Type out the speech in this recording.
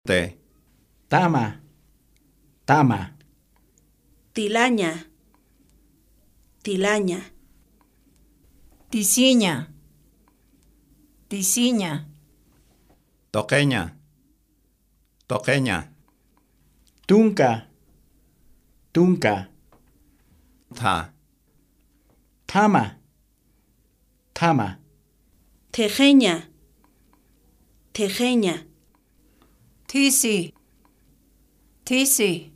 Te. Tama. Tama. Tilaña. Tilaña. Ticiña. Ticiña. Toqueña. Toqueña. Tunca. Tunca. Ta. Tama. Tama. Tejeña. Tejeña. Tisi. Tisi.